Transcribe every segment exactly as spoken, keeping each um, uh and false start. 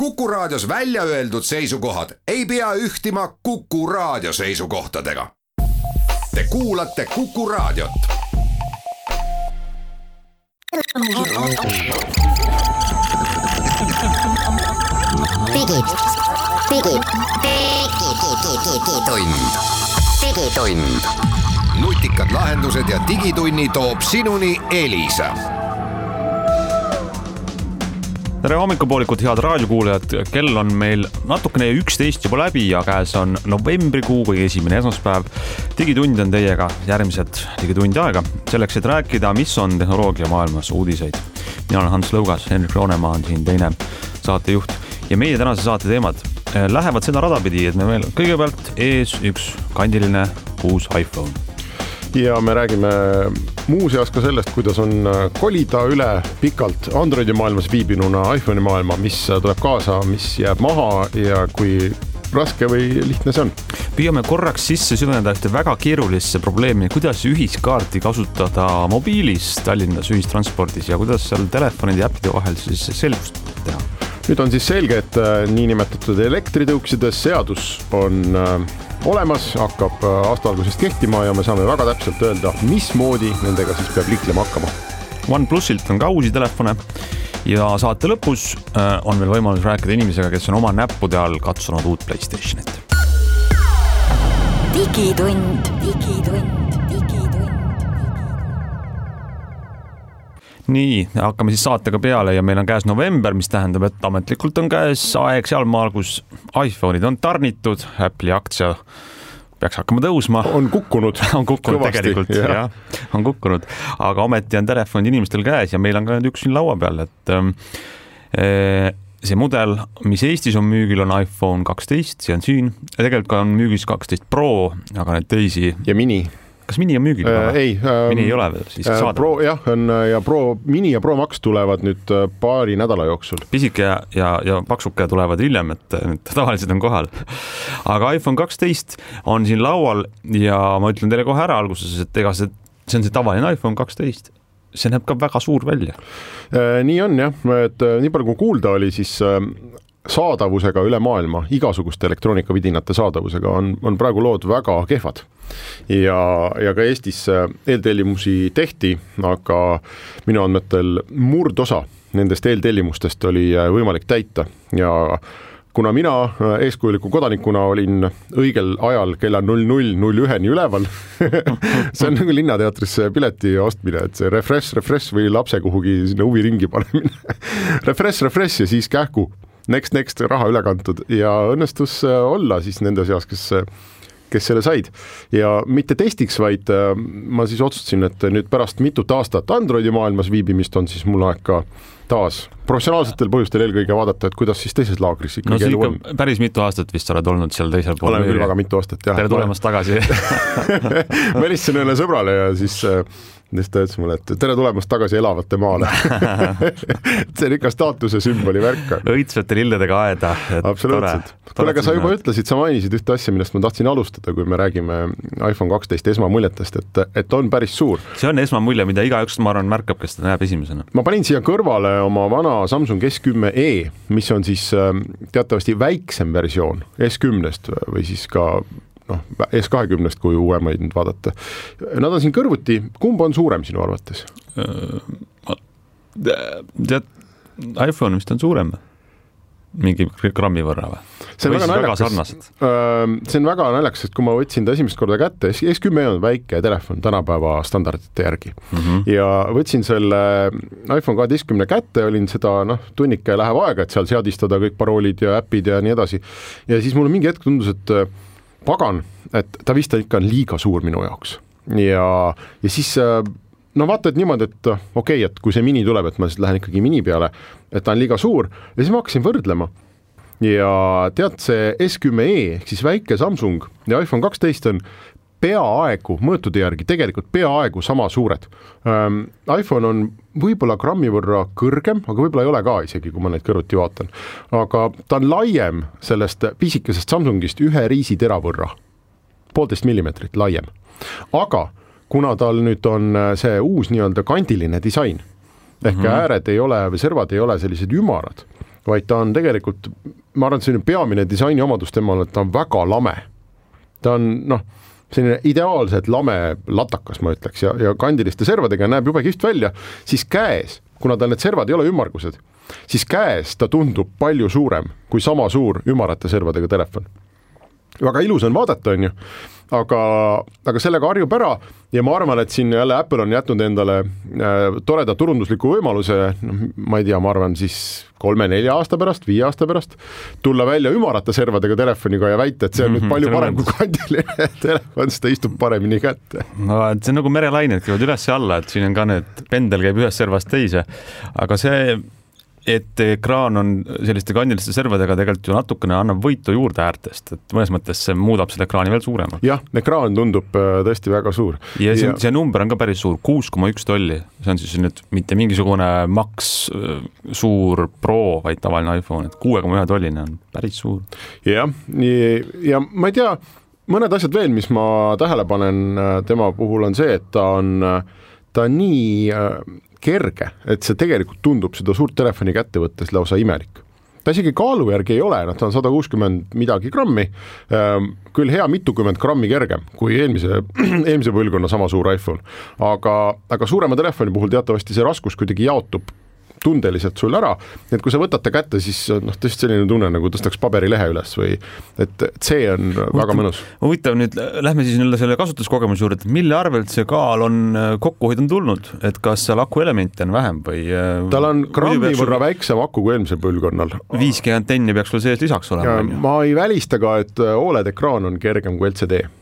Kuku Raadios välja öeldud seisukohad ei pea ühtima Kuku Raadio seisukohtadega. Te kuulate Kuku Raadiot. Digitund. Digitund. Nutikad lahendused ja digitunni toob sinuni Elisa. Tere hommikupoolikut, head raadiokuulajad. Kell on meil natukene üksteist juba läbi ja käes on novembrikuu kui esimene esmaspäev. Digitund on teiega järgmised digitundi aega. Selleks, et rääkida, mis on tehnoloogia maailmas uudiseid. Mina olen Hans Lõugas, Henrik Roonemaa on siin teine saatejuht. Ja meie tänase saate teemad lähevad seda radapidi, et me veel kõigepealt ees üks kandiline uus iPhone. Ja me räägime muuseas ka sellest, kuidas on kolida üle pikalt Androidi maailmas viibinuna iPhone'i maailma, mis tuleb kaasa, mis jääb maha ja kui raske või lihtne see on. Püüame korraks sisse süveneda ühte väga keerulisse probleemi, kuidas ühiskaarti kasutada mobiilis Tallinnas ühistranspordis ja kuidas seal telefonide ja äppide vahel siis selgust teha. Nüüd on siis selge, et niinimetatud elektritõuksides seadus on olemas, hakkab aasta algusest kehtima ja me saame väga täpselt öelda, mismoodi nendega siis peab liiklema hakkama. OnePlusilt on ka uusi telefone ja saate lõpus on meil võimalus rääkida inimesega, kes on oma näppude all katsunud uut PlayStationit. Digitund. Digitund. Nii, hakkame siis saatega peale ja meil on käes november, mis tähendab, et ametlikult on käes aeg sealmaal, kus iPhone'id on tarnitud, Apple'i aktsia peaks hakkama tõusma. On kukkunud. On kukkunud kõvasti, tegelikult, jah. Ja, on kukkunud. Aga ometi on telefonid inimestel käes ja meil on ka nüüd üks siin laua peal, et äh, see mudel, mis Eestis on müügil, on iPhone kaksteist, see on siin. Ja tegelikult on müügis kaksteist Pro, aga need teisi... Ja mini. Kas mini on müügil? Äh, ei. Äh, mini ei ole veel siis äh, saada. Pro, jah, on, ja Pro, Mini ja Pro Max tulevad nüüd paari nädala jooksul. Pisike ja, ja, ja paksuke tulevad hiljem, et need tavaliselt on kohal. Aga iPhone kaksteist on siin laual ja ma ütlen teile kohe ära alguses, et ega see, see on see tavaline iPhone kaksteist. See näeb ka väga suur välja. Äh, nii on jah, et nii palju kui kuulda oli, siis saadavusega üle maailma, igasuguste elektroonikavidinate saadavusega on, on praegu lood väga kehvad. Ja, ja ka Eestis eeltellimusi tehti, aga minu andmetel murdosa nendest eeltellimustest oli võimalik täita ja kuna mina eeskujuliku kodanikuna olin õigel ajal kella null null null üks üleval, see on nagu linnateatris pileti ostmine, et see refresh, refresh või lapse kuhugi sinna huviringi panemine. refresh, refresh ja siis kähku next, next raha üle kantud ja õnnestus olla siis nende seas, kes kes selle said. Ja mitte testiks, vaid ma siis otsustasin, et nüüd pärast mitut aastat Androidi maailmas viibimist on siis mul aeg ka taas professionaalsetel põhjustel eelkõige vaadata, et kuidas siis teises laagris ikkagi no, elu on. Päris mitu aastat vist oled olnud seal teisel pool. Olen küll väga mitu aastat, jah. Tere tulemast tagasi. Ma helistasin ühele sõbrale ja siis Nes ta ütles mulle, et tere tulemast tagasi elavate maale. See on ikka staatuse sümboli värk. Õitsvete lilledega aeda. Absoluutselt. Kuule, aga sa juba ütlesid, sa mainisid ühte asja, millest ma tahtsin alustada, kui me räägime iPhone kaksteist esmamuljetest, et, et on päris suur. See on esmamulje, mida igaüks, ma arvan, märkab, kes ta näeb esimesena. Ma panin siia kõrvale oma vana Samsung S kümme E, mis on siis teatavasti väiksem versioon S kümnest või siis ka noh, S kakskümmend, kui uuemaid nüüd vaadata. Nad on siin kõrvuti. Kumb on suurem sinu arvates? Tead, iPhone vist on suurem mingi grammi võrra või? See on, väga naljakas, see on väga naljakas, et kui ma võtsin ta esimest korda kätte, S kümme on väike telefon tänapäeva standardite järgi. Mm-hmm. Ja võtsin selle iPhone kaheteistkümne kätte, olin seda noh, tunnika läheb aega, et seal seadistada kõik paroolid ja äpid ja nii edasi. Ja siis mulle mingi hetk tundus, et pagan, et ta vist ikka on liiga suur minu jaoks. Ja, ja siis no vaata, et niimoodi, et okei, okay, et kui see mini tuleb, et ma siis lähen ikkagi mini peale, et ta on liiga suur ja siis ma hakkasin võrdlema. Ja tead, see S kümme E, ehk siis väike Samsung ja iPhone kaksteist on peaaegu, mõõtude järgi, tegelikult peaaegu sama suured. Ähm, iPhone on võib-olla grammi võrra kõrgem, aga võib-olla ei ole ka isegi, kui ma neid kõrvuti vaatan. Aga ta on laiem sellest pisikesest Samsungist ühe riisi tera võrra. Poolteist millimeetrit laiem. Aga kuna tal nüüd on see uus nii-öelda kandiline disain, ehk mm-hmm. ääred ei ole või servad ei ole sellised ümarad, vaid ta on tegelikult, ma arvan, et selline peamine disaini omadus temal, et ta on väga lame. Ta on, noh, selline ideaalselt lame latakas, ma ütleks, ja, ja kandiliste servadega näeb jube kihvt välja, siis käes, kuna tal need servad ei ole ümmargused, siis käes ta tundub palju suurem kui sama suur ümarate servadega telefon. Väga ilus on vaadata, on ju, aga, aga sellega harjub ära ja ma arvan, et siin jälle Apple on jätnud endale äh, toreda turundusliku võimaluse, no, ma ei tea, ma arvan siis kolme-nelja aasta pärast, viie aasta pärast tulla välja ümarate servadega telefoniga ja väita, et see on mm-hmm, nüüd palju parem kui kandiline telefon, sest ta istub paremini kätte. No, et see on nagu merelained käivad üles ja alla, et siin on ka need pendel käib ühest servast teise, aga see et ekraan on selliste kandiliste servadega tegelikult ju natukene annab võitu juurde äärtest, et mõnes mõttes see muudab selle ekraani veel suuremaks. Jah, ekraan tundub tõesti väga suur. Ja see, ja see number on ka päris suur, kuus koma üks tolli. See on siis nüüd mitte mingisugune Max suur Pro, vaid tavaline iPhone, et kuue koma üks tolline on päris suur. Jah, ja ma ei tea, mõned asjad veel, mis ma tähele panen tema puhul on see, et ta on, ta on nii kerge, et see tegelikult tundub seda suurt telefoni kätte võttes lausa imelik. Ta isegi kaalu järgi ei ole, ta on sada kuuskümmend midagi grammi, küll hea mitukümmend grammi kergem kui eelmise, eelmise põlvkonna sama suur iPhone, aga, aga suurema telefoni puhul teatavasti see raskus kuidagi jaotub tundeliselt sul ära, et kui sa võtad ta kätte, siis noh, tõesti selline tunne, nagu tõstaks paberilehe üles või et see on Huvitav, väga mõnus. Huvitav, nüüd lähme siis nüüd selle kasutuskogemuse juurde, et mille arvelt see kaal on kokkuhoid on tulnud, et kas seal akuelemente on vähem või tal on grammi võrra sul... väiksem aku kui eelmisel põlvkonnal. viis G antenni peaks sul sees lisaks olema. Ja, ma ei välista ka, et O L E D ekraan on kergem kui L C D.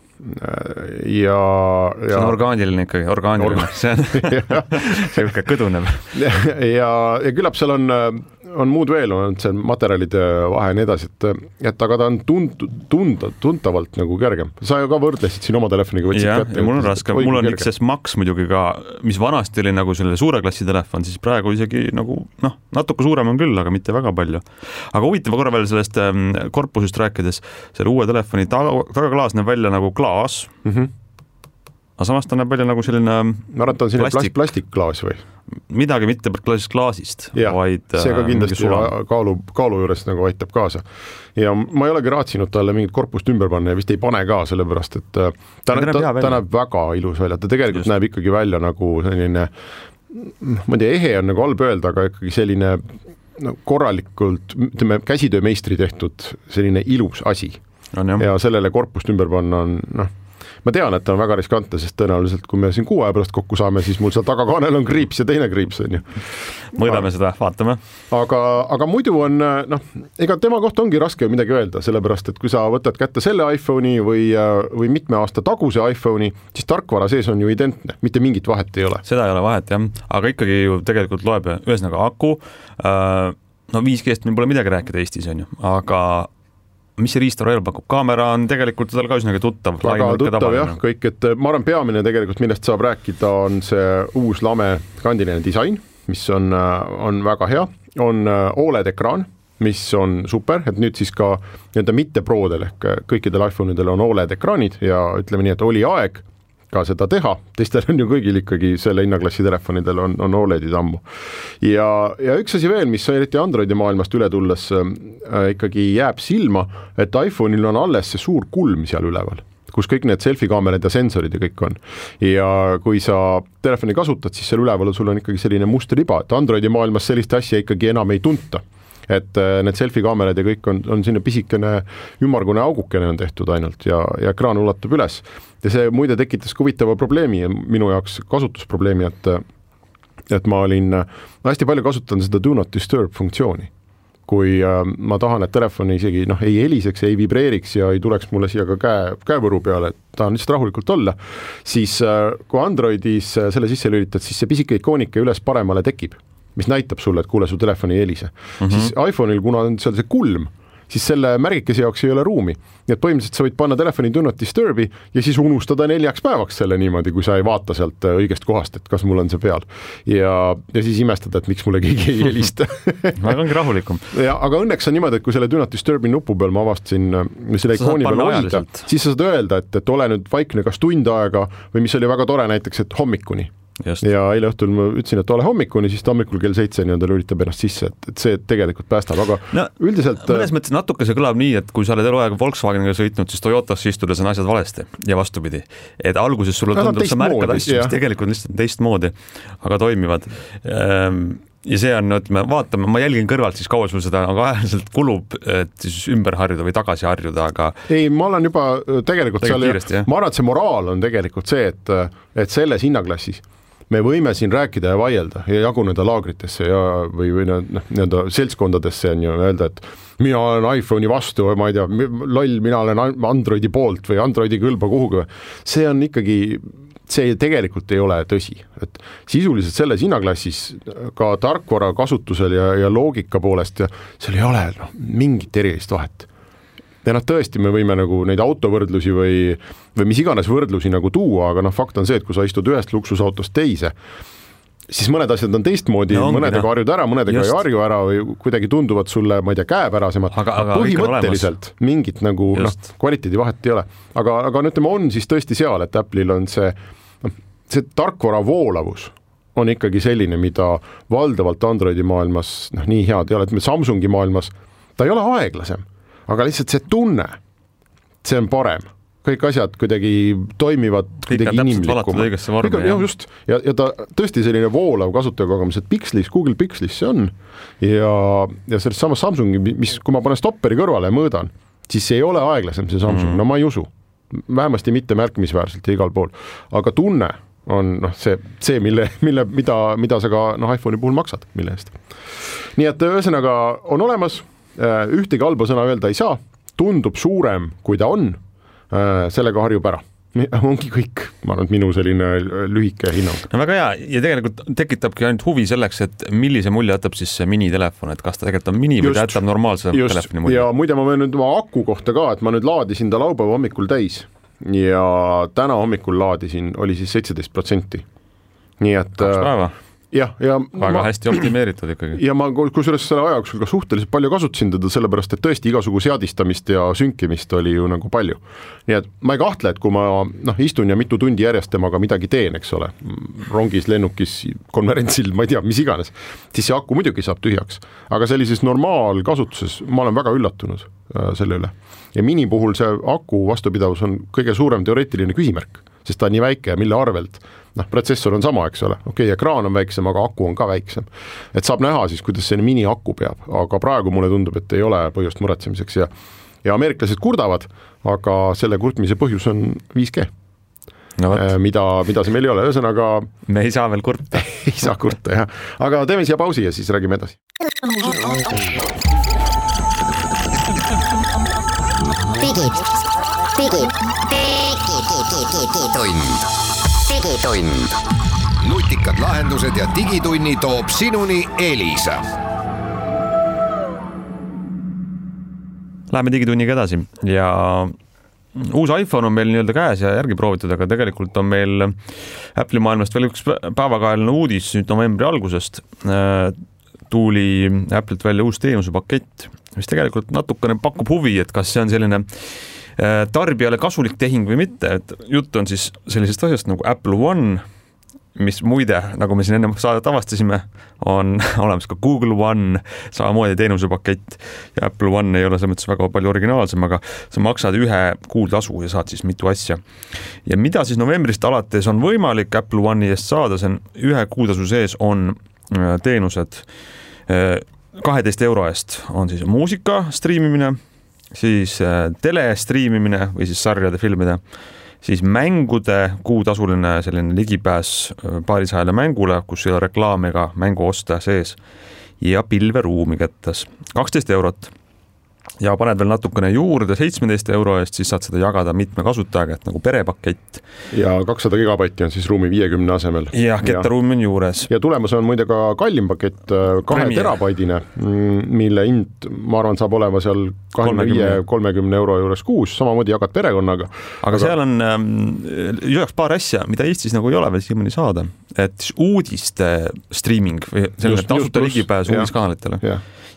Ja, ja see on orgaaniline ikkagi, orgaaniline Orga... see on selline kõdunev ja, ja, ja küllap seal on, on muud veel, on see materjalide vahe ja nii edasi, et, et aga ta on tund, tunda, tuntavalt nagu kergem. Sa ju ka võrdlesid siin oma telefoniga võtsid ja, kätte. Ja mul on raske, mul on X S Max muidugi ka, mis vanasti oli nagu selle suure klassi telefon, siis praegu isegi nagu noh, natuke suurem on küll, aga mitte väga palju. Aga huvitav korra veel sellest korpusest rääkides, selle uue telefoni taga, tagaklaas näeb välja nagu klaas mm-hmm. aga samas ta näeb välja nagu selline ma arvan, ta on selline plastik. plastikklaas või? Midagi mitte klaasist klaasist, ja, vaid see ka kindlasti kaalu, kaalu juures nagu aitab kaasa. Ja ma ei olegi raatsinud talle mingit korpust ümber panna ja vist ei pane ka, sellepärast et ta, ta, ta, ta näeb väga ilus välja, ta tegelikult Just. näeb ikkagi välja nagu selline, ma ei tea, ehe on nagu halb öelda, aga ikkagi selline no, korralikult, ütleme, käsitöömeistri tehtud selline ilus asi. On, ja sellele korpust ümber panna on, noh, ma tean, et ta on väga riskantne, sest tõenäoliselt, kui me siin kuu aja pärast kokku saame, siis mul seal tagakaanel on kriips ja teine kriips on ju. Mõõdame seda, vaatame. Aga, aga muidu on, noh, ega tema kohta ongi raske midagi öelda, sellepärast, et kui sa võtad kätte selle iPhone'i või, või mitme aasta taguse iPhone'i, siis tarkvara sees on ju identne, mitte mingit vahet ei ole. Seda ei ole vahet, jah, aga ikkagi ju tegelikult loeb ühesõnaga aku, no viis G-st meil pole midagi rääkida Eestis on ju, aga mis see riistvara veel pakub? Kaamera on tegelikult tal ka üsnagi tuttav. Väga tuttav jah, kõik, et ma arvan peamine tegelikult, millest saab rääkida, on see uus lame kandiline disain, mis on, on väga hea, on O L E D ekraan, mis on super, et nüüd siis ka nii-öelda mitte Prodel ehk kõikidel iPhone'idel on O L E D ekraanid ja ütleme nii, et oli aeg ka seda teha, teistel on ju kõigil ikkagi selle hinnaklassi telefonidel on, on O L E D-id ammu. Ja, ja üks asi veel, mis eriti Androidi maailmast üle tulles äh, ikkagi jääb silma, et iPhone'il on alles see suur kulm seal üleval, kus kõik need selfie-kaamerad ja sensorid ja kõik on. Ja kui sa telefoni kasutad, siis seal üleval sul on ikkagi selline must riba, et Androidi maailmas sellist asja ikkagi enam ei tunta. Et need selfie-kaamerad ja kõik on, on sinna pisikene ümmargune augukene on tehtud ainult ja, ja ekraan ulatub üles. Ja see muide tekitas huvitava probleemi ja minu jaoks kasutusprobleemi, et, et ma olin hästi palju kasutanud seda do not disturb funktsiooni. Kui ma tahan, et telefoni isegi noh, ei heliseks, ei vibreeriks ja ei tuleks mulle siia ka käe, käevõru peale, et tahan lihtsalt rahulikult olla, siis kui Androidis selle sisse lülitad, siis see pisike ikoonike üles paremale tekib, mis näitab sulle, et kuule, su telefoni ei helise. Mm-hmm. Siis iPhone'il, kuna on seal see kulm, siis selle märgikese jaoks ei ole ruumi. Nii et põhimõtteliselt sa võid panna telefoni do not disturbi ja siis unustada neljaks päevaks selle niimoodi, kui sa ei vaata sealt õigest kohast, et kas mul on see peal. Ja, ja siis imestada, et miks mulle keegi ei helista. Aga ongi rahulikum. Ja, aga õnneks on niimoodi, et kui selle do not disturbi nupu peal ma avastasin selle ikooni peal hoida, siis sa saad öelda, et, et ole nüüd vaikne kas tund aega või mis oli väga tore näiteks, et hommikuni. Just. ja eile õhtul ma ütlesin, et ole hommikuni, siis ta hommikul kell seitse nii-öelda lülitab ennast sisse, et, et see tegelikult päästab, aga no, üldiselt mõnes mõttes natuke see kõlab nii, et kui sa oled eluaeg Volkswageniga sõitnud, siis Toyotas istudes on asjad valesti ja vastupidi. Et alguses sulle tundub, sa märkad asju, mis tegelikult lihtsalt teistmoodi, aga toimivad. Ja see on, ütleme, vaatame, ma jälgin kõrvalt siis kaua sul seda aga äärselt kulub, et siis ümber harjuda või tagasi harjuda, aga ei, ma olen juba tegelikult, tegelikult seal, kiiresti, ma arvan, et see moraal on tegelikult see, et, et selles hinnaklassis me võime siin rääkida ja vaielda ja jaguneda laagritesse ja, või, või nii-öelda seltskondadesse on ju öelda, et mina olen iPhone'i vastu või ma ei tea, loll, mina olen Androidi poolt või Androidi kõlba kuhugi. See on ikkagi, see tegelikult ei ole tõsi. Et sisuliselt selles hinnaklassis ka tarkvara kasutusel ja, ja loogika poolest ja seal ei ole no, mingit erilist vahet. Ja noh, tõesti me võime nagu neid autovõrdlusi või, või mis iganes võrdlusi nagu tuua, aga noh, fakt on see, et kui sa istud ühest luksusautost teise, siis mõned asjad on teistmoodi, no, mõnedega no. harjud ära, mõnedega Just. ei harju ära või kuidagi tunduvad sulle, ma ei tea, käepärasemad. Põhimõtteliselt mingit nagu noh, kvaliteedi vahet ei ole. Aga, aga ütleme, on siis tõesti seal, et Apple'il on see, noh, see tarkvara voolavus on ikkagi selline, mida valdavalt Androidi maailmas noh, nii head ei ole, et Samsungi maailmas ta ei ole aeglasem. Aga lihtsalt see tunne, see on parem. Kõik asjad kuidagi toimivad kuidagi inimlikuma. Kõik on, jah, just. Ja, ja ta tõesti selline voolav kasutajakogemus, et Pixelis, Google Pixelis see on. Ja, ja sellest samas Samsungi, mis, kui ma panen stopperi kõrvale ja mõõdan, siis see ei ole aeglasem see Samsung. Mm. No ma ei usu. Vähemasti mitte märkimisväärselt ja igal pool. Aga tunne on noh, see, see mille, mille, mida, mida sa ka noh, iPhone'i puhul maksad, mille eest. Nii et ühesõnaga on olemas, ühtegi halba sõna öelda ei saa, tundub suurem, kui ta on, sellega harjub ära. Ongi kõik, ma arvan, et minu selline lühike hinnang. No väga hea, ja tegelikult tekitabki ainult huvi selleks, et millise mulje jätab siis see minitelefon, et kas ta tegelikult on mini just, või ta jätab normaalse just, telefoni mulje. Ja muide, ma võin nüüd oma aku kohta ka, et ma nüüd laadisin ta laupäeva hommikul täis ja täna hommikul laadisin, oli siis seitseteist protsenti. Nii et kaks päeva. Ja, ja väga ma, hästi optimeeritud ikkagi. Ja ma kusjuures selle aja jooksul ka suhteliselt palju kasutasin teda, sellepärast et tõesti igasugu seadistamist ja sünkimist oli ju nagu palju. Nii et ma ei kahtle, et kui ma noh, istun ja mitu tundi järjest temaga midagi teen, eks ole, rongis, lennukis, konverentsil, ma ei tea, mis iganes, siis see aku muidugi saab tühjaks. Aga sellises normaalkasutuses ma olen väga üllatunud äh, selle üle. Ja mini puhul see aku vastupidavus on kõige suurem teoreetiline küsimärk, sest ta on nii väike ja mille arvelt. Noh, protsessor on sama, eks ole. Okei, okay, ekraan on väiksem, aga aku on ka väiksem. Et saab näha siis, kuidas see mini aku peab, aga praegu mulle tundub, et ei ole põhjust muretsemiseks ja, ja ameeriklased kurdavad, aga selle kurtmise põhjus on viis G. No, mida, mida see meil ei ole, ühesõnaga me ei saa veel kurta. ei saa kurta, jah. Aga teeme siia pausi ja siis räägime edasi. Digid, digid, digitund. Digitund. Nutikad lahendused ja digitunni toob sinuni Elisa. Läheme digitunniga edasi ja uus iPhone on meil nii-öelda käes ja järgi proovitud, aga tegelikult on meil Apple'i maailmast veel üks päevakajaline uudis nüüd novembri algusest. Tuuli Apple'ilt välja uus teenusepakett, mis tegelikult natukene pakub huvi, et kas see on selline tarbijale kasulik tehing või mitte, et jutt on siis sellisest asjast nagu Apple One, mis muide, nagu me siin enne saadet avastasime, on olemas ka Google One, samamoodi teenusepakett ja Apple One ei ole selles mõttes väga palju originaalsem, aga sa maksad ühe kuutasu ja saad siis mitu asja. Ja mida siis novembrist alates on võimalik Apple One'i eest saada, see on ühe kuutasu sees on teenused kaheteist euro eest, on siis muusika striimimine, siis telestriimimine või siis sarjade filmide, siis mängude kuutasuline selline ligipääs paarisajale mängule, kus ei ole reklaam ega mänguoste sees ja pilveruumi kättes kaksteist eurot. Ja paned veel natukene juurde seitsmeteist euro eest, siis saad seda jagada mitme kasutajaga, et nagu perepakett. Ja kakssada gigabaiti on siis ruumi viiekümne asemel. Ja kettaruumi on juures. Ja tulemus on muide ka kallim pakett, kahe terabaidine, mille hind, ma arvan, saab olema seal kahekümne viie kolmekümne euro juures kuus, samamoodi jagad perekonnaga. Aga, aga seal on ähm, jõuaks paar asja, mida Eestis nagu ei ole veel siiamaani saada. Et uudiste streaming või selline tasuta ligipääs uudiskanalitele.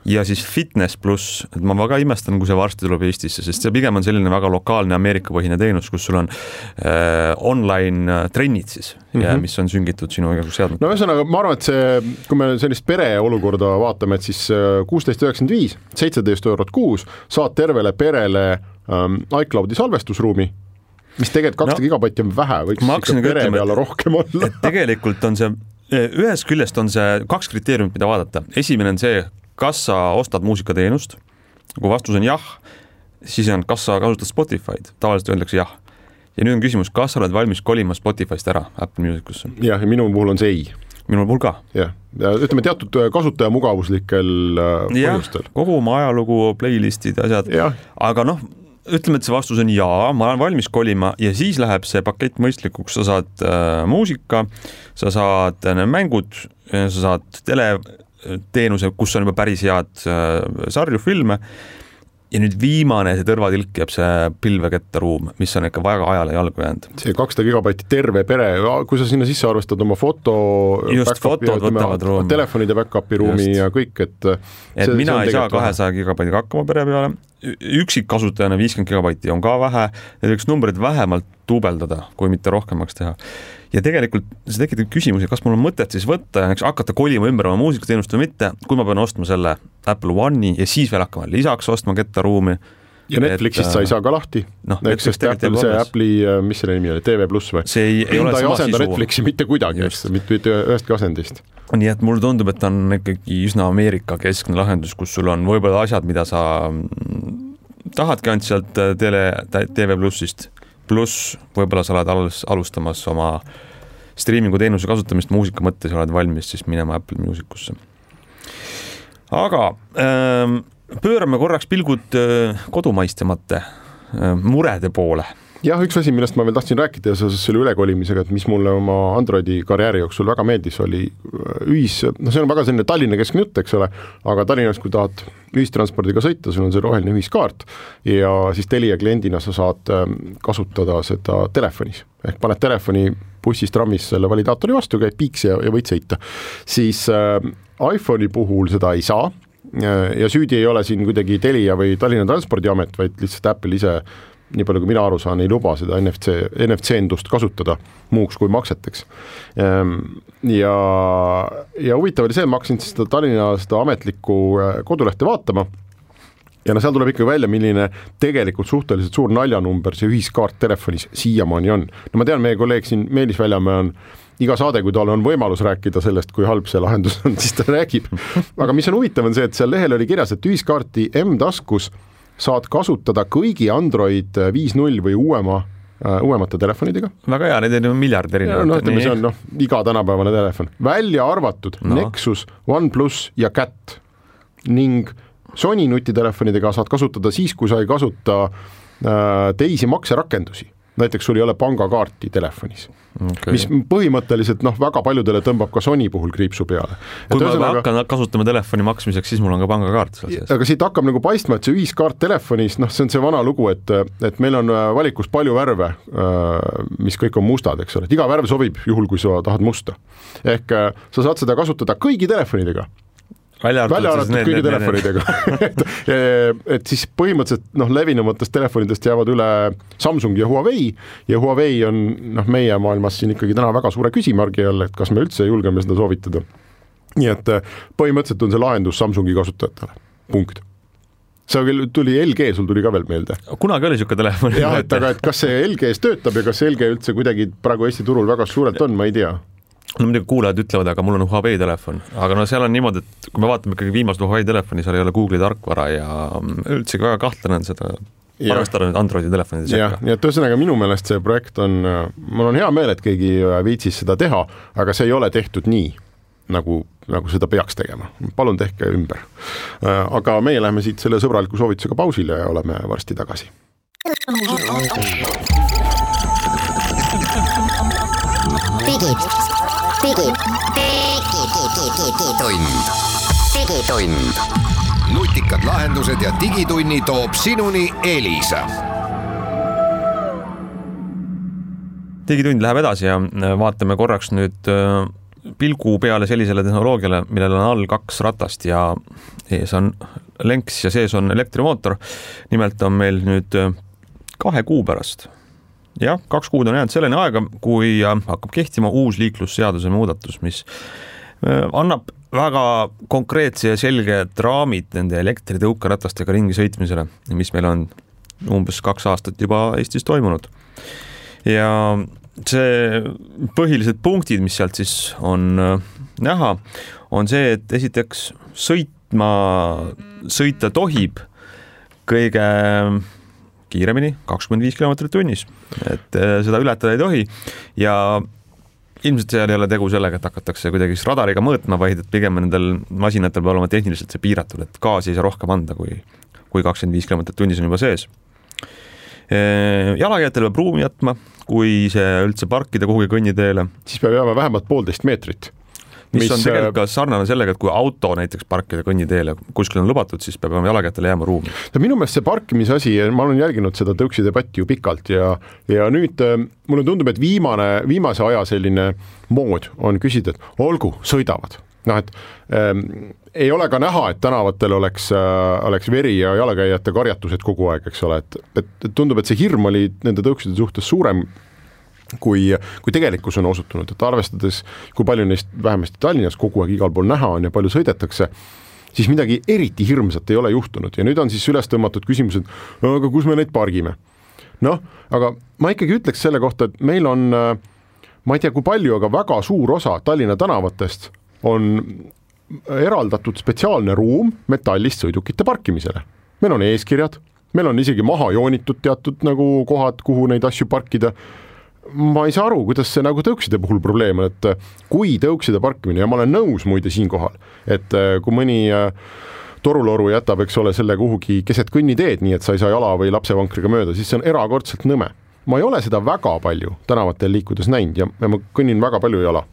ja siis Fitness pluss, et ma väga imestan, kui see varsti tuleb Eestisse, sest see pigem on selline väga lokaalne Ameerika põhine teenus, kus sul on äh, online trennid siis mm, -hmm. ja mis on süngitud sinu seadmed. No ühesõnaga, ma arvan, et see, kui me sellist pere olukorda vaatame, et siis kuusteist üheksakümmend viis, seitseteist eurot kuus, saad tervele perele ähm, iCloudi salvestusruumi, mis tegelikult kakssada no, gigabaitti on vähe, võiks ikka pere ütlema, peale rohkem olla. Tegelikult on see, ühest küljest on see kaks kriteeriumit, mida vaadata. Esimene on see, kas sa ostad muusikateenust, kui vastus on jah, siis on, kas sa kasutad Spotify'd, tavaliselt öeldakse jah. Ja nüüd on küsimus, kas sa oled valmis kolima Spotify'st ära Apple Musicusse? Jah, ja minu puhul on see ei. Minu puhul ka. Jah, ja ütleme teatud kasutaja mugavuslikel põhjustel. Jah, kogu oma ajalugu, playlistid, asjad, ja. Aga noh, ütleme, et see vastus on jaa, ma olen valmis kolima ja siis läheb see pakett mõistlikuks, sa saad äh, muusika, sa saad äh, mängud, sa saad teleteenuse, kus on juba päris head äh, sarju, filme ja nüüd viimane see tõrvatilk jääb see pilveketta ruum, mis on ikka väga ajale jalgu jäänud. See kakssada gigabaiti terve pere, kui sa sinna sisse arvestad oma foto just fotod võtavad ruumi. Telefonide backupi ruumi just. Ja kõik, et et see, mina see ei saa kahesaja gigabaitiga hakkama pere peale, üksik kasutajana viiskümmend gigabaiti on ka vähe, need võiks numbrid vähemalt tuubeldada, kui mitte rohkemaks teha. Ja tegelikult see tekitab küsimusi, kas mul on mõtet siis võtta ja näiteks hakata kolima ümber oma muusikateenust või mitte, kui ma pean ostma selle Apple One'i ja siis veel hakkama lisaks ostma kettaruumi. Ja Netflixist et, sa ei saa ka lahti. No, Eks sest Apple, see Apple'i, mis selle nimi oli, T V pluss või? See ei, ei ole sama sisu. sisu. Netflixi mitte kuidagi, mitte, mitte ühestki asendist. Nii et mulle tundub, et on ikkagi üsna Ameerika keskne lahendus, kus sul on võib-olla asjad, mida sa tahadki ainult sealt tele, T V plussist. Pluss võib-olla sa oled alustamas oma streamingu teenuse kasutamist muusika mõttes ja oled valmis siis minema Apple Musicusse. Aga ähm, pöörame korraks pilgud kodumaistemate murede poole. Jah, üks asi, millest ma veel tahtsin rääkida ja seoses selle ülekolimisega, et mis mulle oma Androidi karjääri jooksul väga meeldis, oli ühis, no see on väga selline Tallinna keskne jutt, eks ole, aga Tallinnas, kui tahad ühistranspordiga sõita, sul on see roheline ühiskaart ja siis Telia kliendina sa saad kasutada seda telefonis. Ehk paned telefoni bussis, trammis selle validaatori vastu, käib piiks ja, ja võid sõita. Siis äh, iPhone'i puhul seda ei saa ja süüdi ei ole siin kuidagi Telia või Tallinna Transpordiamet, vaid lihtsalt Apple ise nii palju kui mina aru saan, ei luba seda N F C, N F C-endust kasutada muuks kui makseteks. Ja, ja huvitav oli see, ma hakkasin seda Tallinna seda ametlikku kodulehte vaatama ja no seal tuleb ikka välja, milline tegelikult suhteliselt suur naljanumber see ühiskaart telefonis siiamaani on. No ma tean, meie kolleeg siin Meelis Väljamäe on iga saade, kui tal on võimalus rääkida sellest, kui halb see lahendus on, siis ta räägib. Aga mis on huvitav on see, et seal lehel oli kirjas, et ühiskaarti M-taskus saad kasutada kõigi Android viis null või uuema, uh, uuemate telefonidega. Väga hea, need on miljard erinevad. No, ütleme, see on no, iga tänapäevane telefon. Välja arvatud no. Nexus, OnePlus ja Cat ning Sony nutitelefonidega saad kasutada siis, kui sa ei kasuta uh, teisi makserakendusi. Näiteks sul ei ole pangakaarti telefonis, okay. Mis põhimõtteliselt noh, väga paljudele tõmbab ka Sony puhul kriipsu peale. Kui et ma ühesõnaga, hakkan kasutama telefoni maksmiseks, siis mul on ka pangakaart. Aga siit hakkab nagu paistma, et see ühiskaart telefonis, noh, see on see vana lugu, et, et meil on valikus palju värve, mis kõik on mustad, eks ole. Et iga värv sobib juhul, kui sa tahad musta. Ehk sa saad seda kasutada kõigi telefonidega. välja arvatud kõigi need, telefonidega et, et siis põhimõtteliselt noh, levinumatest telefonidest jäävad üle Samsung ja Huawei ja Huawei on noh, meie maailmas siin ikkagi täna väga suure küsimärgi all, et kas me üldse julgeme seda soovitada. Nii et põhimõtteliselt on see lahendus Samsungi kasutajatele. Punkt. See tuli L G, sul tuli ka veel meelde. Kunagi oli siuke telefon. Jah, et aga et kas see L G-s töötab ja kas see L G üldse kuidagi praegu Eesti turul väga suurelt on, ma ei tea. No muidugi kuulajad ütlevad, aga mul on Huawei telefon, aga no seal on niimoodi, et kui me vaatame ikkagi viimast Huawei telefoni, seal ei ole Google'i tarkvara ja üldse väga kahtlane on seda arvestada nüüd Androidi telefonide sekka. Ja, et ühesõnaga minu meelest see projekt on, mul on hea meel, et keegi viitsis seda teha, aga see ei ole tehtud nii, nagu, nagu seda peaks tegema. Palun tehke ümber. Aga meie läheme siit selle sõbraliku soovitusega pausile ja oleme varsti tagasi. Digid. Digid. Digitund. Digitund. Nutikad lahendused ja digitunni toob sinuni Elisa. Digitund läheb edasi ja vaatame korraks nüüd pilgu peale sellisele tehnoloogiale, millel on all kaks ratast ja ees on lenks ja sees on elektrimootor. Nimelt on meil nüüd kahe kuu pärast. Jah, kaks kuud on jäänud selleni aega, kui hakkab kehtima uus liiklusseaduse muudatus, mis annab väga konkreetse ja selged raamid nende elektritõukeratastega ringi sõitmisele, mis meil on umbes kaks aastat juba Eestis toimunud. Ja see põhilised punktid, mis sealt siis on näha, on see, et esiteks sõitma, sõita tohib kõige kiiremini kakskümmend viis kilomeetrit tunnis, et seda ületada ei tohi ja ilmselt seal ei ole tegu sellega, et hakatakse kuidagi radariga mõõtma, vaid et pigem nendel masinatel peab olema tehniliselt see piiratud, et gaasi ei saa rohkem anda, kui, kui kakskümmend viis kilomeetrit tunnis on juba sees. Jalakäijatele peab ruumi jätma, kui see üldse parkida kuhugi kõnniteele. Siis peab jääma vähemalt poolteist meetrit. Mis, mis on tegelikult ka sarnane sellega, et kui auto näiteks parkida kõnniteele, kuskil on lubatud, siis peab jalakäijatele jääma ruumi. Ja minu meelest see parkimise asi, ma olen jälginud seda tõuksi debatti ju pikalt ja, ja nüüd mulle tundub, et viimane, viimase aja selline mood on küsida, et olgu, sõidavad. Noh, et ähm, ei ole ka näha, et tänavatel oleks, äh, oleks veri ja jalakäijate karjatused kogu aeg, eks ole, et, et tundub, et see hirm oli nende tõukside suhtes suurem kui, kui tegelikkus on osutunud, et arvestades, kui palju neist vähemasti Tallinnas kogu aeg igal pool näha on ja palju sõidetakse, siis midagi eriti hirmsat ei ole juhtunud ja nüüd on siis üles tõmmatud küsimused, aga kus me neid pargime? Noh, aga ma ikkagi ütleks selle kohta, et meil on, ma ei tea kui palju, aga väga suur osa Tallinna tänavatest on eraldatud spetsiaalne ruum metallist sõidukite parkimisele. Meil on eeskirjad, meil on isegi maha joonitud teatud nagu kohad, kuhu neid asju parkida. Ma ei saa aru, kuidas see nagu tõukside puhul probleem on, et kui tõukside parkimine, ja ma olen nõus muide siin kohal, et kui mõni toruloru jätab, eks ole, selle kuhugi keset kõnniteed, nii et sa ei saa jala või lapsevankriga mööda, siis see on erakordselt nõme. Ma ei ole seda väga palju tänavatel liikudes näinud ja ma kõnnin väga palju jala.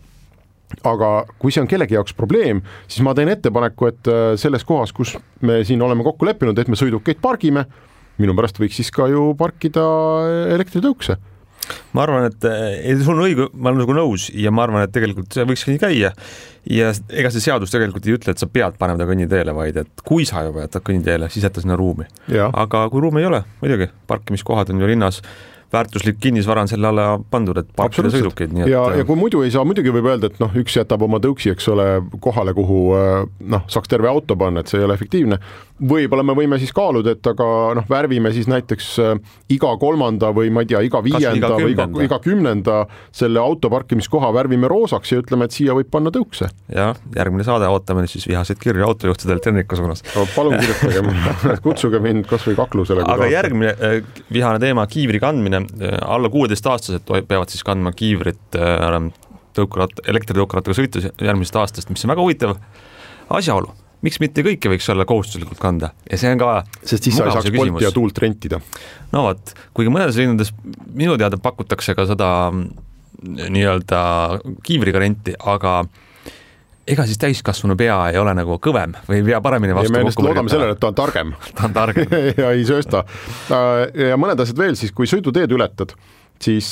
Aga kui see on kellegi jaoks probleem, siis ma teen ettepaneku, et selles kohas, kus me siin oleme kokku leppinud, et me sõidukeid pargime, minu pärast võiks siis ka ju parkida elektritõukse. Ma arvan, et sul on õige, ma olen nagu nõus ja ma arvan, et tegelikult see võiks nii käia ja ega see seadus tegelikult ei ütle, et sa pead panema ta kõnniteele, vaid et kui sa juba jätad kõnniteele, siis jätta sinna ruumi. Ja. Aga kui ruumi ei ole, muidugi, parkimiskohad on ju linnas väärtuslik kinnisvara on selle alla pandud, et parkida sõidukeid. Nii et... ja, ja kui muidu ei saa, muidugi võib öelda, et noh, üks jätab oma tõuksi, eks ole, kohale, kuhu noh, saaks terve auto panna, et see ei ole efektiivne. Võib-olla me võime siis kaaluda, et aga noh, värvime siis näiteks iga kolmanda või ma ei tea, iga viienda iga või iga, iga kümnenda selle auto parkimiskoha värvime roosaks ja ütleme, et siia võib panna tõukse. Ja, järgmine saade ootame siis vihaseid kirju autojuhtidelt Enniko suunas. No, palun kirjutage, kutsuge mind kas või kaklusele. Aga järgmine vihane teema, kiivri kandmine. Alla kuueteist aastased peavad siis kandma kiivrit tõukerat, elektritõukerattaga sõitus järgmisest aastast, mis on väga huvitav asjaolu. Miks mitte kõike võiks olla kohustuslikult kanda? Ja see on ka sest siis sa ei saaks polti ja tuult rentida. No vaat, kuigi mõnedes linnades minu teada pakutakse ka seda nii-öelda kiivriga renti, aga ega siis täiskasvanu pea ei ole nagu kõvem või pea paremini vastu kokku. Ja me loodame sellele, et ta on targem. Ta on targem. ja ei söösta. Ja mõned asjad veel siis, kui sõiduteed ületad, siis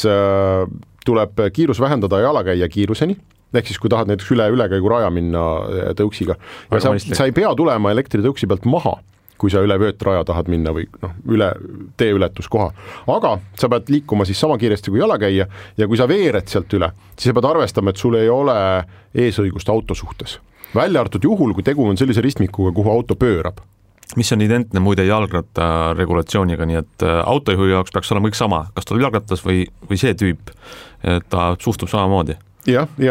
tuleb kiirus vähendada jalakäija kiiruseni. Ehk siis, kui tahad näiteks üle ülekäigu raja minna tõuksiga. Ja sa, sa ei pea tulema elektritõuksi pealt maha, kui sa üle vöötraja tahad minna või noh, üle tee ületuskoha. Aga sa pead liikuma siis sama kiiresti kui jalakäija ja kui sa veered sealt üle, siis sa pead arvestama, et sul ei ole eesõigust auto suhtes. Välja arvatud juhul, kui tegu on sellise ristmikuga, kuhu auto pöörab. Mis on identne muide jalgratta regulatsiooniga, nii et autojuhi jaoks peaks olema kõik sama, kas ta on jalgrattas või, või see tüüp, ta suhtub samamoodi. Jah, ja,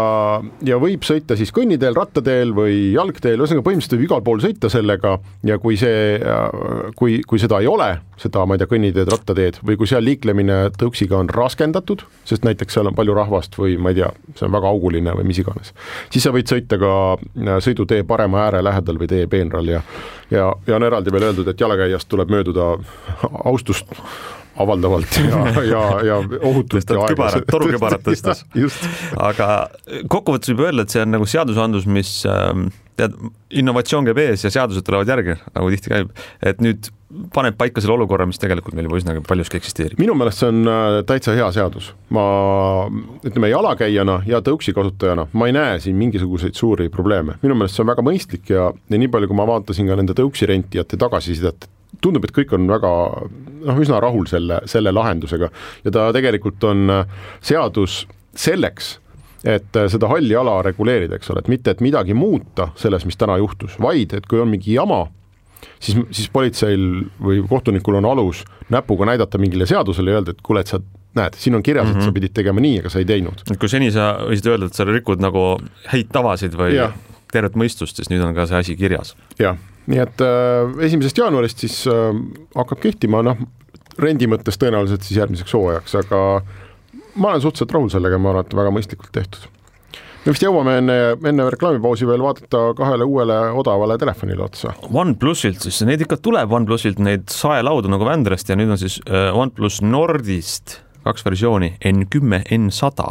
ja võib sõita siis kõnniteel, rattateel või jalgteel, ühesõnaga põhimõtteliselt võib igal pool sõita sellega ja kui, see, kui, kui seda ei ole, seda ma ei tea, kõnniteed, rattateed või kui seal liiklemine tõuksiga on raskendatud, sest näiteks seal on palju rahvast või ma ei tea, see on väga auguline või mis iganes, siis sa võid sõita ka sõidutee parema ääre lähedal või tee peenral ja, ja, ja on eraldi veel öeldud, et jalakäijast tuleb mööduda austust avaldavalt ja, ja, ja ohutult ja aeglaselt. Torukübarat tõstas. Aga kokkuvõttes võib öelda, et see on nagu seadusandlus, mis tead, innovatsioon käib ees ja seadused tulevad järgi, nagu tihti käib. Et nüüd paneb paika selle olukorra, mis tegelikult meil juba üsnagi paljuski eksisteerib. Minu meelest see on täitsa hea seadus. Ma ütleme jalakäijana ja tõuksi kasutajana ma ei näe siin mingisuguseid suuri probleeme. Minu meelest see on väga mõistlik ja, ja nii palju, kui ma vaatasin ka nende tõuksi rentijate tagasisidet, tundub, et kõik on väga noh, üsna rahul selle, selle lahendusega ja ta tegelikult on seadus selleks, et seda halli ala reguleerida, eks ole, et mitte, et midagi muuta selles, mis täna juhtus, vaid, et kui on mingi jama, siis, siis politseil või kohtunikul on alus näpuga näidata mingile seadusele ja öelda, et kuule, et sa näed, siin on kirjas, mm-hmm. et sa pidid tegema nii, aga sa ei teinud. Kui seni sa võisid öelda, et sa rikud nagu häid tavasid või ja. tervet mõistust, siis nüüd on ka see asi kirjas. Jah, nii et äh, esimesest jaanuarist siis äh, hakkab kehtima, noh, rendi mõttes tõenäoliselt siis järgmiseks hooajaks, aga ma olen suhteliselt rahul sellega, ma arvan, et väga mõistlikult tehtud. Me vist jõuame enne, enne reklaamipausi veel vaadata kahele uuele odavale telefonile otsa. OnePlusilt siis, neid ikka tuleb OnePlusilt neid saelaudu nagu Vändrest ja nüüd on siis OnePlus Nordist kaks versiooni N kümme, N sada.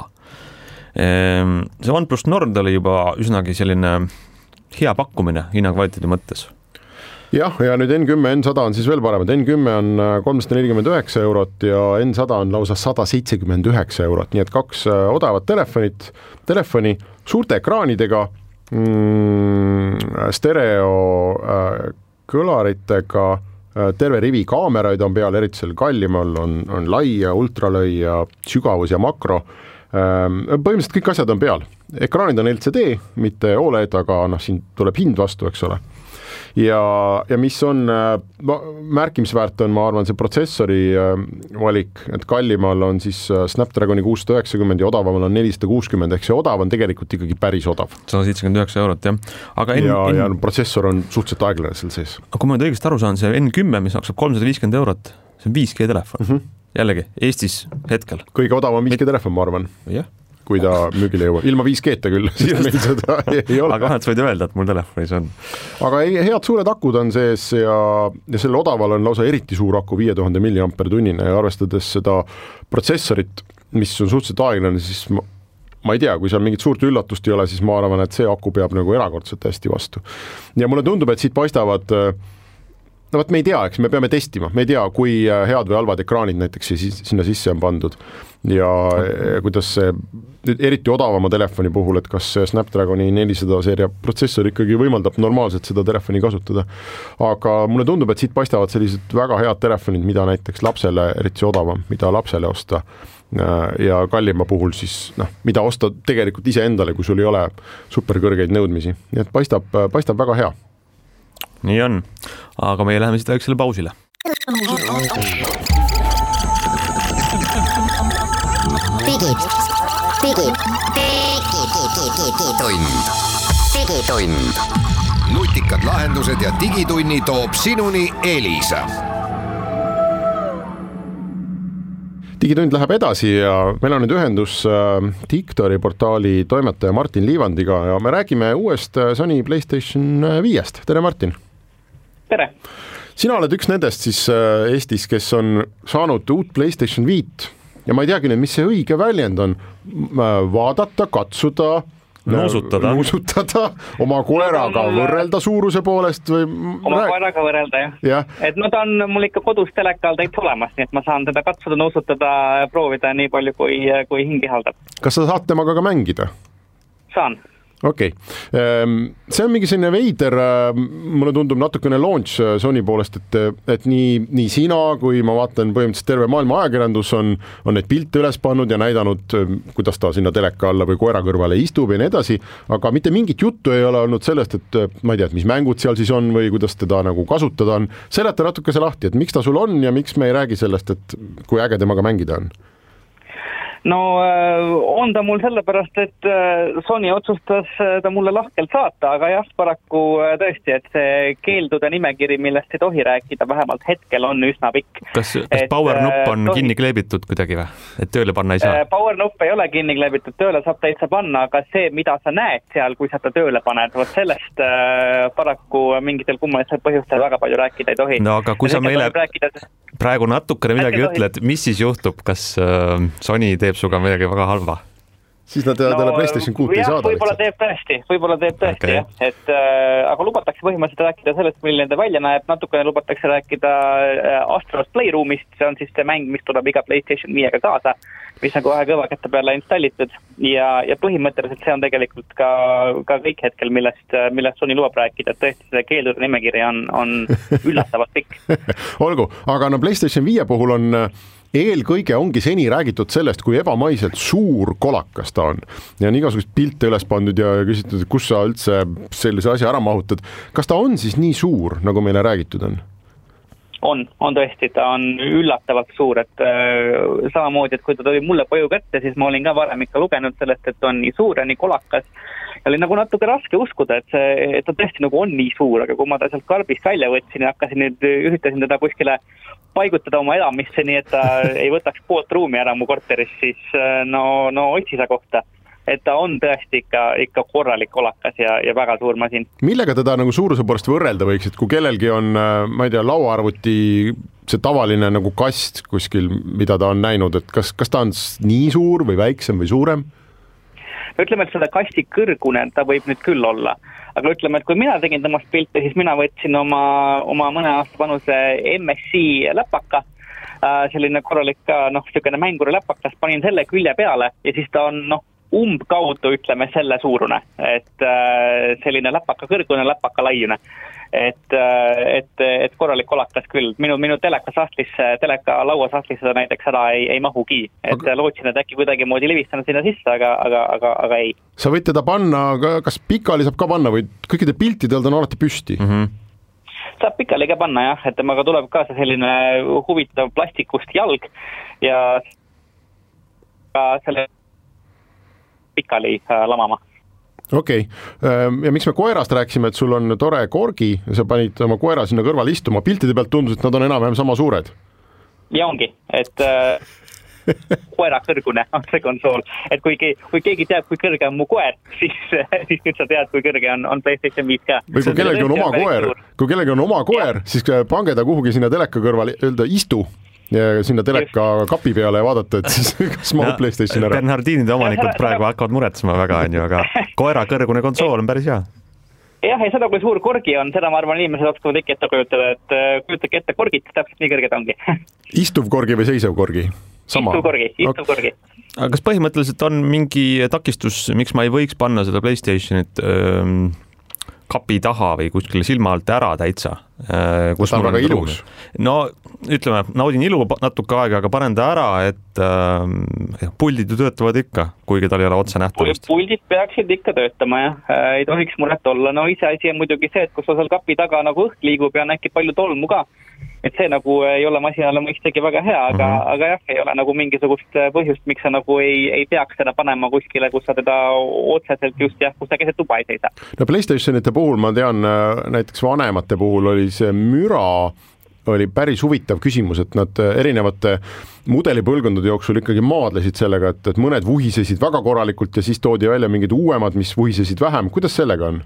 See OnePlus Nord oli juba üsnagi selline hea pakkumine hinnakvaliteedi mõttes. Jah, ja nüüd N kümme, N sada on siis veel paremad. N kümme on kolmsada nelikümmend üheksa eurot ja N sada on lausa sada seitsekümmend üheksa eurot, nii et kaks odavat telefonit, telefoni suurte ekraanidega, mm, stereo äh, kõlaritega, äh, terve rivi kaameraid on peal, eriti seal kallimal on, on lai ja ultralõi ja sügavus ja makro. Äh, põhimõtteliselt kõik asjad on peal. Ekraanid on L C D, mitte O L E D, aga noh, siin tuleb hind vastu, eks ole. Ja, ja mis on märkimisväärt on, ma arvan, see protsessori valik, et kallimal on siis Snapdragoni kuussada üheksakümmend ja odavamal on nelisada kuuskümmend, ehk see odav on tegelikult ikkagi päris odav. sada seitsekümmend üheksa eurot, jah. Aga N, ja, N... ja protsessor on suhteliselt aeglane seal sees. Aga kui ma nüüd õigesti aru saan, see N kümme, mis maksab kolmsada viiskümmend eurot, see on viis G telefon. Mm-hmm. Jällegi, Eestis hetkel. Kõige odavam viis G telefon, ma arvan. Jah. Kui ta müügile jõuab. Ilma viis G-ta küll, sest meil seda ei ole. Aga vähemalt võid öelda, et mul telefonis on. Aga head suured akud on sees ja, ja selle odaval on lausa eriti suur aku, viie tuhande milliampere tunnine ja arvestades seda protsessorit, mis on suhteliselt aeglane, siis ma, ma ei tea, kui seal mingit suurt üllatust ei ole, siis ma arvan, et see aku peab nagu erakordselt hästi vastu. Ja mulle tundub, et siit paistavad no võt, me ei tea, eks me peame testima, me ei tea, kui head või halvad ekraanid näiteks sinna sisse on pandud ja kuidas see, eriti odavama telefoni puhul, et kas Snapdragoni nelisada seeria protsessor ikkagi võimaldab normaalselt seda telefoni kasutada. Aga mulle tundub, et siit paistavad sellised väga head telefonid, mida näiteks lapsele, eriti odavam, mida lapsele osta ja kallima puhul siis, noh, mida osta tegelikult ise endale, kui sul ei ole superkõrgeid nõudmisi. Nii et paistab, paistab väga hea. Nii on, aga meie läheme siit väiksele pausile. Digid, digid, digitund, digitund. Nutikad lahendused ja digitunni toob sinuni Elisa. Digitund läheb edasi ja meil on nüüd ühendus Dictori portaali toimetaja Martin Liivandiga ja me räägime uuest Sony PlayStation viiest. Tere, Martin! Tere! Sina oled üks nendest siis Eestis, kes on saanud uut PlayStation viit ja ma ei teagi nüüd, mis see õige väljend on. Vaadata, katsuda, nuusutada, nuusutada oma koeraga no, võrrelda suuruse poolest või oma koeraga võrrelda, jah. Ja. Et no ta on mul ikka kodus telekal täitsa olemas, nii et ma saan teda katsuda, nuusutada, proovida nii palju, kui, kui hingi haldab. Kas sa saad temaga ka mängida? Saan. Okei, okay. See on mingi selline veider, mulle tundub natukene launch Sony poolest, et, et nii, nii sina, kui ma vaatan põhimõtteliselt terve maailma ajakirjandus on, on neid pilte üles pannud ja näidanud, kuidas ta sinna teleka alla või koera kõrvale istub ja nii edasi, aga mitte mingit juttu ei ole olnud sellest, et ma ei tea, et mis mängud seal siis on või kuidas teda nagu kasutada on. Seleta natuke see lahti, et miks ta sul on ja miks me ei räägi sellest, et kui äge temaga mängida on? No on ta mul sellepärast, et Sony otsustas ta mulle lahkelt saata, aga jah, paraku tõesti, et see keeldude nimekiri, millest ei tohi rääkida, vähemalt hetkel on üsna pikk. Kas, kas power nupp on tohi... kinni kleebitud kuidagi või? Et tööle panna ei saa? Power nupp ei ole kinni kleebitud, tööle saab täitsa panna, aga see, mida sa näed seal, kui sa ta tööle paned, võt sellest äh, paraku mingitel kummalistel põhjustel väga palju rääkida ei tohi. No aga kui ja sa meile rääkida... praegu natukene midagi ütled, mis siis juhtub, kas äh, Sony teeb suga midagi väga halva? siis nad no, talle PlayStation kuut ei saada. Võib-olla teeb tõesti, võib-olla teeb tõesti okay. jah, et äh, aga lubatakse põhimõtteliselt rääkida sellest, milline ta välja näeb, natukene lubatakse rääkida Astros Playroomist, see on siis see mäng, mis tuleb iga PlayStation viiega kaasa, mis on kohe kõva kätte peale installitud ja, ja põhimõtteliselt see on tegelikult ka, ka kõik hetkel, millest, millest Sony lubab rääkida, et tõesti see keeldude nimekiri on, on üllatavalt pikk. Olgu, aga no PlayStation viie puhul on eelkõige ongi seni räägitud sellest, kui ebamaiselt suur kolakas ta on. Ja on igasugust pilte üles pandud ja küsitud, kus sa üldse sellise asja ära mahutad. Kas ta on siis nii suur, nagu meile räägitud on? On, on tõesti, ta on üllatavalt suur, et äh, samamoodi, et kui ta tuli mulle koju kätte, siis ma olin ka varem ikka lugenud sellest, et on nii suur ja nii kolakas. Ja oli nagu natuke raske uskuda, et, see, et ta tõesti nagu on nii suur, aga kui ma ta sealt karbist välja võtsin ja hakkasin nüüd, üritasin teda kuskile paigutada oma elamisse, nii et ta ei võtaks poolt ruumi ära mu korteris, siis no, no otsi sa kohta. Et ta on tõesti ikka, ikka korralik kolakas ja, ja väga suur masin. Millega teda nagu suuruse poolest võrrelda võiks, et kui kellelgi on, ma ei tea, lauaarvuti see tavaline nagu kast kuskil, mida ta on näinud, et kas, kas ta on nii suur või väiksem või suurem? Ütleme, et seda kasti kõrgune ta võib nüüd küll olla, aga ütleme, et kui mina tegin temast pilte, siis mina võtsin oma, oma mõne aasta panuse M S I läpaka, selline korralik ka, noh, selline mänguri läpakas, panin selle külje peale ja siis ta on, noh, umbkaudu ütleme selle suurune, et äh, selline läpaka kõrgune, läpaka laiune, et, äh, et, et korralik kolakas küll. Minu, minu teleka sahtlisse, teleka laua sahtlisse ta näiteks ära ei, ei mahugi, et aga... lootsin, et äkki kuidagi moodi livistanud sinna sisse, aga, aga, aga, aga ei. Sa võid teda panna, kas pikali saab ka panna või kõikide piltidel on alati püsti? Mm-hmm. Saab pikali ka panna jah, et temaga tuleb ka selline huvitav plastikust jalg ja ka selle pikali äh, lamama. Okei, okay. Ja miks me koerast rääkisime, et sul on tore korgi ja sa panid oma koera sinna kõrval istuma, piltide pealt tundus, et nad on enam-vähem sama suured. Ja ongi, et äh, koera kõrgune on see konsool, et kui, kui keegi teab, kui kõrge on mu koer, siis, siis nüüd sa tead, kui kõrge on, on PlayStation viis ka. Või kui kellelgi on oma koer, kui kellelgi on oma koer, ja. Siis pange ta kuhugi sinna teleka kõrval, öelda istu ja sinna teleka kapi peale ja vaadata, et siis kas mahub PlayStation ära. Bernhardinide omanikud praegu hakkavad muretsema väga, on ju, aga koera kõrgune konsool on päris hea. Jah, ja seda, kui suur korgi on, seda ma arvan, inimesed oskavad ikka ette kujutada, et kujutage ette korgid, täpselt nii kõrged ongi. Istuv korgi või seisev korgi? Sama. Istuv korgi, istuv korgi. Aga kas põhimõtteliselt on mingi takistus, miks ma ei võiks panna seda PlayStationit öö, kapi taha või kuskile silma alt ära täitsa? Kus ta on väga ilus. No ütleme, naudin ilu natuke aega, aga panen ta ära, et äh, puldid ju töötavad ikka, kuigi tal ei ole otse nähtavust. Puldid peaksid ikka töötama, jah. Ei tohiks muret olla. No ise asi on muidugi see, et kus osal kapi taga nagu õhk liigub ja on äkki palju tolmu ka. Et see nagu ei ole masinale mõistagi väga hea, aga, mm-hmm. aga jah, ei ole nagu mingisugust põhjust, miks sa nagu ei, ei peaks seda panema kuskile, kus sa teda otseselt just jah, kus ta keset tuba ei seisa. No PlayStationite puhul ma tean, näiteks vanemate puhul oli see müra oli päris huvitav küsimus, et nad erinevate mudelipõlgondade jooksul ikkagi maadlesid sellega, et, et mõned vuhisesid väga korralikult ja siis toodi välja mingid uuemad, mis vuhisesid vähem. Kuidas sellega on?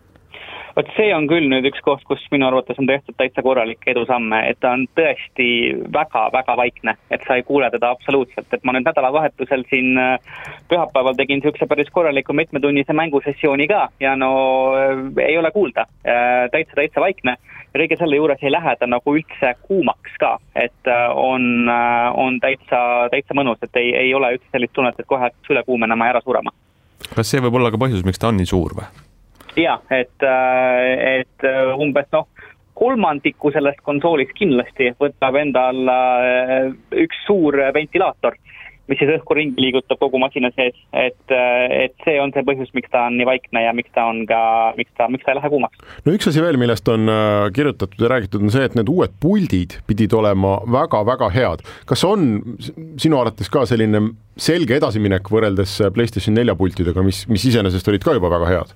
Vot see on küll nüüd üks koht, kus minu arvates on tehtud täitsa korralik edusamme, et ta on tõesti väga-väga vaikne, et sa ei kuule teda absoluutselt, et ma nüüd nädalavahetusel siin pühapäeval tegin siukse päris korraliku mitmetunnise mängusessiooni ka ja no ei ole kuulda, täitsa täitsa vaikne ja kõige selle juures ei lähe ta nagu üldse kuumaks ka, et on, on täitsa, täitsa mõnus, et ei, ei ole üldse sellist tunnet, et kohe üle kuumenema ja ära surema. Kas see võib olla ka põhjus, miks ta on nii suur või? Ja, et, et umbes noh, kolmandiku sellest konsoolist kindlasti võtab enda alla üks suur ventilaator, mis siis õhku ringi liigutab kogu masina sees, et, et see on see põhjus, miks ta on nii vaikne ja miks ta on ka, miks ta, miks ta ei lähe kuumaks. No üks asi veel, millest on kirjutatud ja räägitud, on see, et need uued puldid pidid olema väga-väga head. Kas on sinu arvates ka selline selge edasiminek võrreldes PlayStation nelja pultidega, mis, mis iseenesest olid ka juba väga head?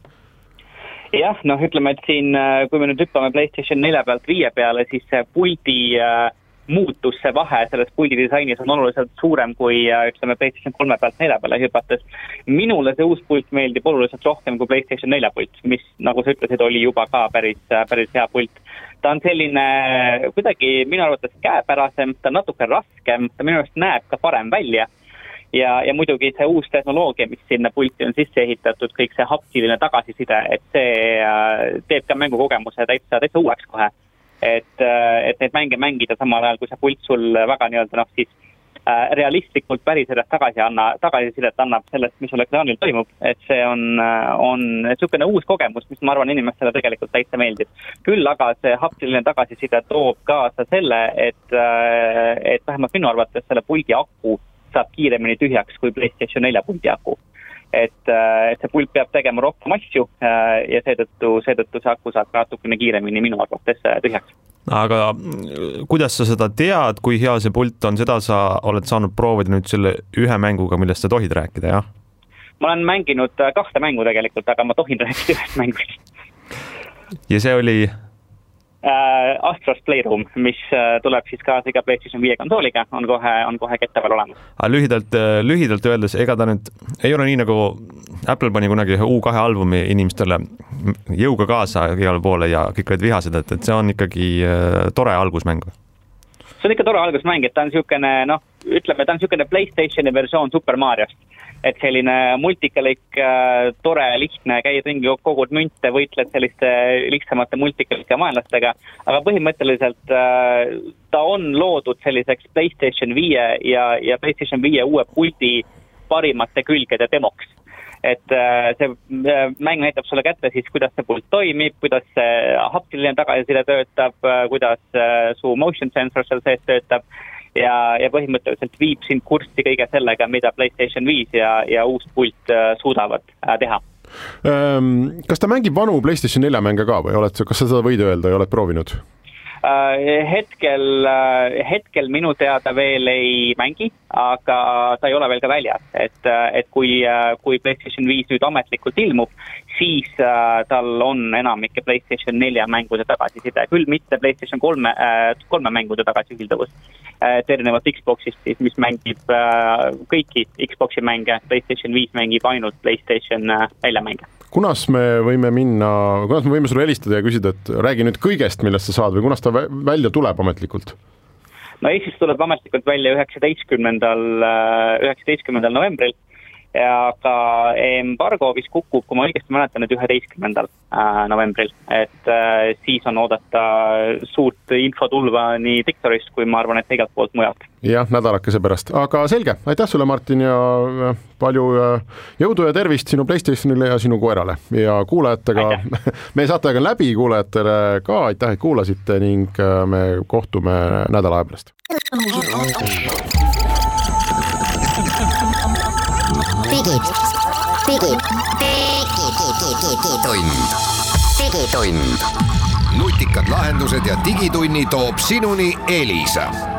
Jah, noh ütleme, et siin, kui me nüüd hüppame PlayStation nelja pealt viie peale, siis see puldi äh, muutus, see vahe selles puldi disainis on oluliselt suurem kui äh, ütleme PlayStation kolme pealt nelja peale hüpates. Minule see uus pult meeldib oluliselt rohkem kui PlayStation nelja pult, mis nagu sa ütlesid, oli juba ka päris, päris hea pult. Ta on selline kuidagi minu arvates käepärasem, ta on natuke raskem, ta minu arvates näeb ka parem välja. ja, ja muidugi see uus tehnoloogia, mis sinna pulti on sisse ehitatud, kõik see haptiline tagasiside, et see teeb ka mängukogemuse täitsa, täitsa uueks kohe. Et, et neid mänge mängida samal ajal, kui see pult sul väga nii-öelda noh siis realistlikult päris edast tagasi anna, tagasisidet annab sellest, mis sul ekraanil toimub, et see on, on niisugune uus kogemus, mis ma arvan inimestele tegelikult täitsa meeldib. Küll aga see haptiline tagasiside toob kaasa selle, et, et vähemalt minu arvates selle puldi aku saab kiiremini tühjaks kui PlayStation nelja puldi aku. Et, et see pult peab tegema rohkem asju ja seetõttu, seetõttu see aku saab natukene kiiremini minu arvates tühjaks. Aga kuidas sa seda tead, kui hea see pult on, seda sa oled saanud proovida nüüd selle ühe mänguga, millest sa tohid rääkida, jah? Ma olen mänginud kahte mängu tegelikult, aga ma tohin rääkida ühest mängust. Ja see oli? Äh, Astro's Playroom, mis tuleb siis kaasa iga PlayStation viie konsooliga, on kohe, on kohe kettaval olemas. Lühidalt, lühidalt öeldes, ega ta nüüd ei ole nii nagu Apple pani kunagi ühe U kahe albumi inimestele jõuga kaasa igale poole ja kõik olid vihased, et, et see on ikkagi tore algusmäng. See on ikka tore algusmäng, et ta on niisugune, noh, ütleme, ta on niisugune PlayStationi versioon Super Mariost. Et selline multikalik, tore, lihtne, käid ringi, kogud münte, võitled selliste lihtsamate multikalike vaenlastega, aga põhimõtteliselt ta on loodud selliseks PlayStation viie ja, ja PlayStation viie uue puldi parimate külgede demoks. Et see mäng näitab sulle kätte siis, kuidas see pult toimib, kuidas see haptiline tagasiside töötab, kuidas su motion sensor seal sees töötab ja, ja põhimõtteliselt viib sind kurssi kõige sellega, mida PlayStation viis ja, ja uus pult suudavad teha. Kas ta mängib vanu PlayStation nelja mänge ka või oled, kas sa seda võid öelda ja oled proovinud? Hetkel, hetkel minu teada veel ei mängi, aga ta ei ole veel ka väljas, et, et kui, kui PlayStation viis nüüd ametlikult ilmub, siis tal on enamike PlayStation nelja mängude tagasiside, küll mitte PlayStation kolme, kolme mängude tagasisildavus, et erinevalt Xboxist, siis, mis mängib kõiki Xboxi mänge, PlayStation viis mängib ainult PlayStation nelja mänge. Kunas me võime minna, kunas me võime sulle helistada ja küsida, et räägi nüüd kõigest, millest sa saad või kunas ta välja tuleb ametlikult? No Eestis tuleb ametlikult välja üheksateistkümnendal novembril, aga embargo vist kukub, kui ma õigesti mäletan, et üheteistkümnendal novembril, et siis on oodata suurt infotulva nii Dictorist, kui ma arvan, et igalt poolt mujalt. Jah, nädalakese pärast. Aga selge, aitäh sulle, Martin, ja palju jõudu ja tervist sinu PlayStationile ja sinu koerale. Ja kuulajatega, meie saatega on läbi, kuulajatele ka, aitäh, et kuulasite ning me kohtume nädala aja pärast. Digid, digid, digitund, digitund. Nutikad lahendused ja digitunni toob sinuni Elisa.